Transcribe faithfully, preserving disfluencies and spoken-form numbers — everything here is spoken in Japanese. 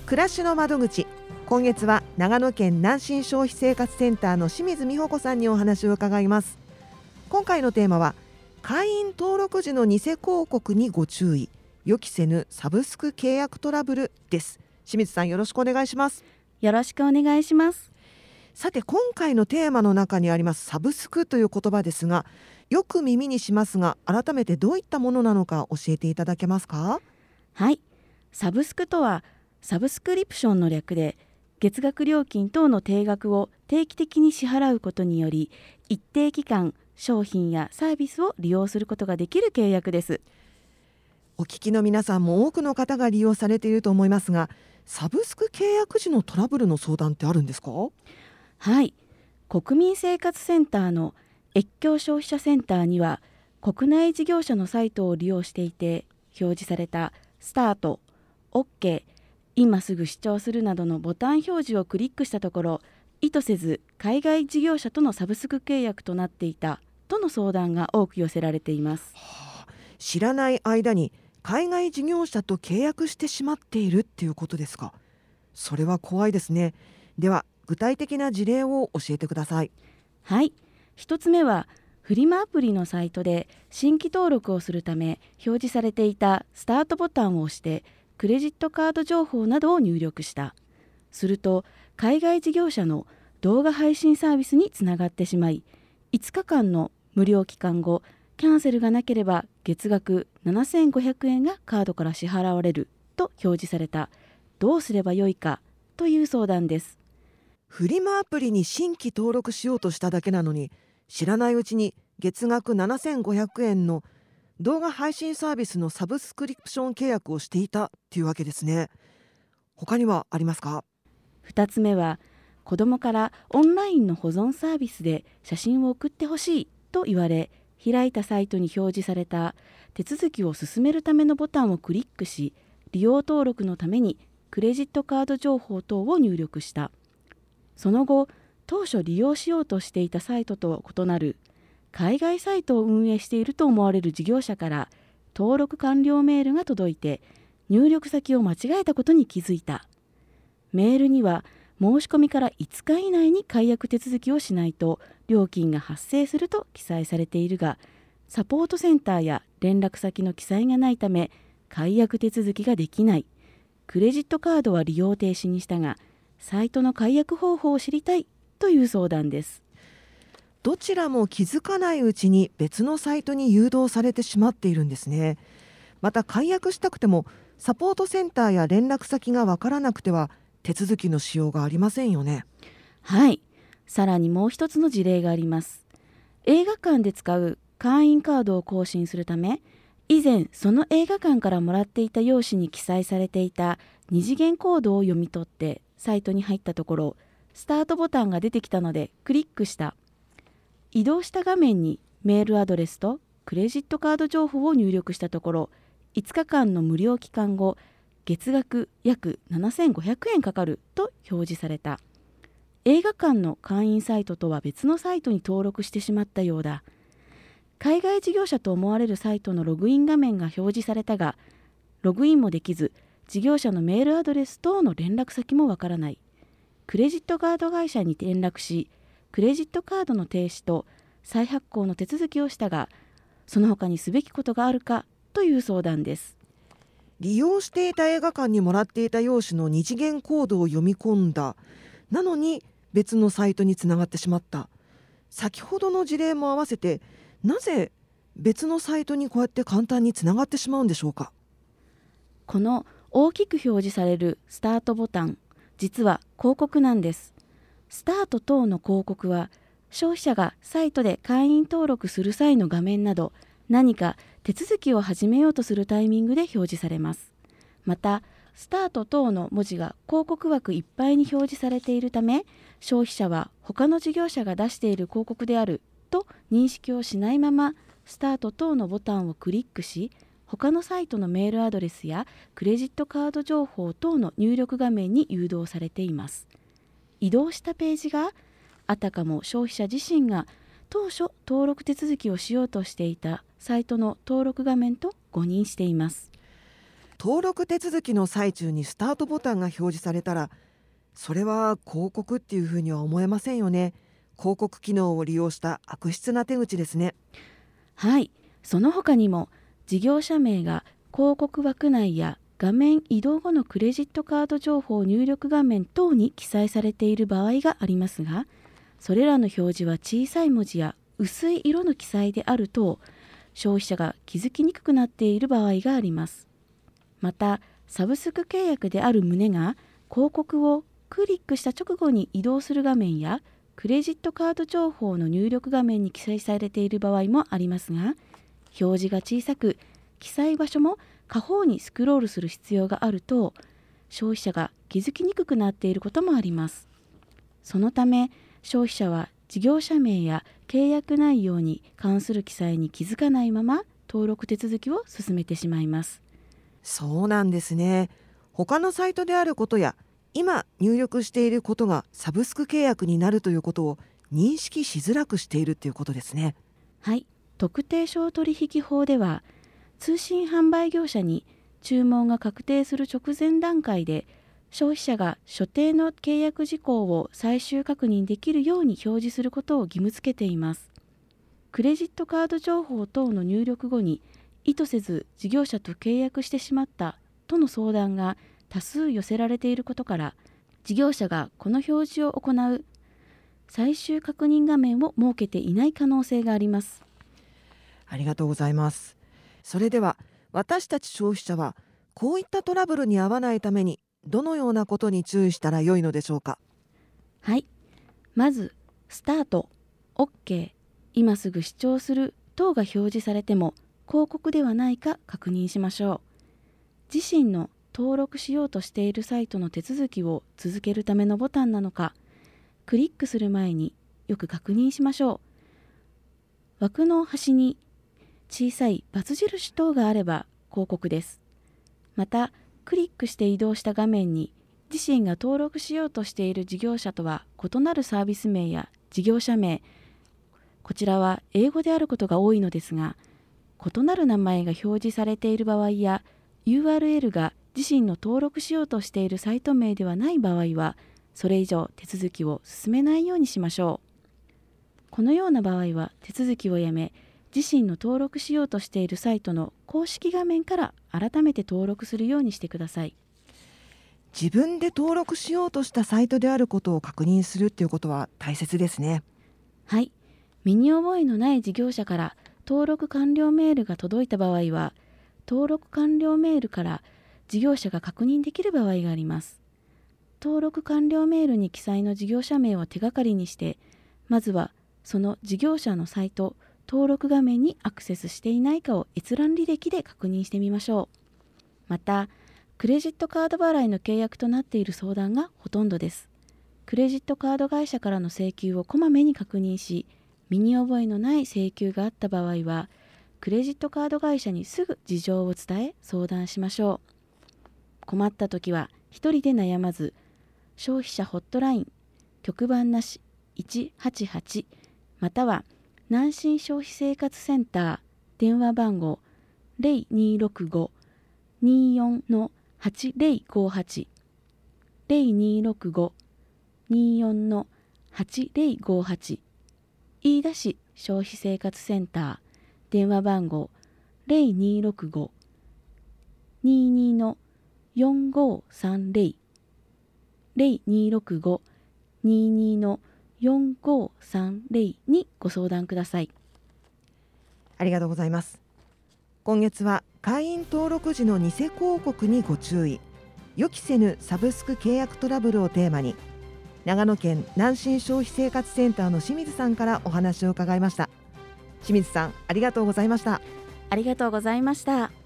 暮らしの窓口。今月は長野県南信消費生活センターの清水美穂子さんにお話を伺います。今回のテーマは会員登録時の偽広告にご注意、予期せぬサブスク契約トラブルです。清水さん、よろしくお願いします。 よろしくお願いします。 さて、今回のテーマの中にありますサブスクという言葉ですが、よく耳にしますが、改めてどういったものなのか教えていただけますか？ はい、サブスクとはサブスクリプションの略で、月額料金等の定額を定期的に支払うことにより、一定期間商品やサービスを利用することができる契約です。 お聞きの皆さんも多くの方が利用されていると思いますが、サブスク契約時のトラブルの相談ってあるんですか？ はい、国民生活センターの越境消費者センターには、国内事業者のサイトを利用していて表示されたスタート、OK、今すぐ視聴するなどのボタン表示をクリックしたところ、意図せず海外事業者とのサブスク契約となっていたとの相談が多く寄せられています。 はあ、知らない間に海外事業者と契約してしまっているっていうことですか？それは怖いですね。では具体的な事例を教えてください。 はい、一つ目はフリマアプリのサイトで新規登録をするため表示されていたスタートボタンを押してクレジットカード情報などを入力した。すると海外事業者の動画配信サービスにつながってしまい、いつかかんの無料期間後、キャンセルがなければ月額ななせんごひゃくえんがカードから支払われると表示された。どうすればよいかという相談です。 フリマアプリに新規登録しようとしただけなのに、知らないうちに月額ななせんごひゃくえんの動画配信サービスのサブスクリプション契約をしていたっていうわけですね。他にはありますか？ ふたつめは子どもからオンラインの保存サービスで写真を送ってほしいと言われ、開いたサイトに表示された手続きを進めるためのボタンをクリックし、利用登録のためにクレジットカード情報等を入力した。その後、当初利用しようとしていたサイトと異なる海外サイトを運営していると思われる事業者から登録完了メールが届いて、入力先を間違えたことに気づいた。メールには申し込みからいつか以内に解約手続きをしないと料金が発生すると記載されているが、サポートセンターや連絡先の記載がないため解約手続きができない。クレジットカードは利用停止にしたが、サイトの解約方法を知りたいという相談です。 どちらも気づかないうちに別のサイトに誘導されてしまっているんですね。また解約したくてもサポートセンターや連絡先がわからなくては手続きのしようがありませんよね。 はい、さらにもう一つの事例があります。映画館で使う会員カードを更新するため、以前その映画館からもらっていた用紙に記載されていた二次元コードを読み取ってサイトに入ったところ、スタートボタンが出てきたのでクリックした。移動した画面にメールアドレスとクレジットカード情報を入力したところ、いつかかんの無料期間後、月額約ななせんごひゃくえんかかると表示された。映画館の会員サイトとは別のサイトに登録してしまったようだ。海外事業者と思われるサイトのログイン画面が表示されたが、ログインもできず、事業者のメールアドレス等の連絡先もわからない。クレジットカード会社に連絡し、クレジットカードの停止と再発行の手続きをしたが、その他にすべきことがあるかという相談です。 利用していた映画館にもらっていた用紙の二次元コードを読み込んだ。なのに別のサイトにつながってしまった。先ほどの事例も合わせて、なぜ別のサイトにこうやって簡単につながってしまうんでしょうか？ この大きく表示されるスタートボタン、実は広告なんです。スタート等の広告は、消費者がサイトで会員登録する際の画面など、何か手続きを始めようとするタイミングで表示されます。また、スタート等の文字が広告枠いっぱいに表示されているため、消費者は他の事業者が出している広告であると認識をしないまま、スタート等のボタンをクリックし、他のサイトのメールアドレスやクレジットカード情報等の入力画面に誘導されています。移動したページがあたかも消費者自身が当初登録手続きをしようとしていたサイトの登録画面と誤認しています。 登録手続きの最中にスタートボタンが表示されたら、それは広告っていうふうには思えませんよね。広告機能を利用した悪質な手口ですね。 はい、その他にも事業者名が広告枠内や画面移動後のクレジットカード情報入力画面等に記載されている場合がありますが、それらの表示は小さい文字や薄い色の記載であると消費者が気づきにくくなっている場合があります。またサブスク契約である旨が広告をクリックした直後に移動する画面やクレジットカード情報の入力画面に記載されている場合もありますが、表示が小さく記載場所も下方にスクロールする必要があると消費者が気づきにくくなっていることもあります。そのため消費者は事業者名や契約内容に関する記載に気づかないまま登録手続きを進めてしまいます。 そうなんですね。他のサイトであることや今入力していることがサブスク契約になるということを認識しづらくしているということですね。 はい、特定商取引法では通信販売業者に注文が確定する直前段階で消費者が所定の契約事項を最終確認できるように表示することを義務付けています。クレジットカード情報等の入力後に意図せず事業者と契約してしまったとの相談が多数寄せられていることから、事業者がこの表示を行う最終確認画面を設けていない可能性があります。 ありがとうございます。それでは私たち消費者はこういったトラブルに遭わないためにどのようなことに注意したらよいのでしょうか。 はい、まずスタート、OK、今すぐ視聴する等が表示されても広告ではないか確認しましょう。自身の登録しようとしているサイトの手続きを続けるためのボタンなのか、クリックする前によく確認しましょう。枠の端に小さい×印等があれば広告です。またクリックして移動した画面に自身が登録しようとしている事業者とは異なるサービス名や事業者名、こちらは英語であることが多いのですが、異なる名前が表示されている場合や ユーアールエル が自身の登録しようとしているサイト名ではない場合は、それ以上手続きを進めないようにしましょう。このような場合は手続きをやめ、自身の登録しようとしているサイトの公式画面から改めて登録するようにしてください。 自分で登録しようとしたサイトであることを確認するということは大切ですね。 はい、身に覚えのない事業者から登録完了メールが届いた場合は、登録完了メールから事業者が確認できる場合があります。登録完了メールに記載の事業者名を手がかりにして、まずはその事業者のサイト登録画面にアクセスしていないかを閲覧履歴で確認してみましょう。またクレジットカード払いの契約となっている相談がほとんどです。クレジットカード会社からの請求をこまめに確認し、身に覚えのない請求があった場合はクレジットカード会社にすぐ事情を伝え相談しましょう。困った時は一人で悩まず、消費者ホットライン局番なしいちはちはちまたは南信消費生活センター電話番号 ゼロにーろくご にーよん はちゼロごはち ゼロにーろくご にーよん はちゼロごはち、飯田市消費生活センター電話番号 ゼロにーろくご にーにー よんごさんゼロ ゼロにーろくご にーにー よんごさんゼロにご相談ください。 ありがとうございます。今月は会員登録時の偽広告にご注意、予期せぬサブスク契約トラブルをテーマに、長野県南信消費生活センターの清水さんからお話を伺いました。清水さん、ありがとうございました。 ありがとうございました。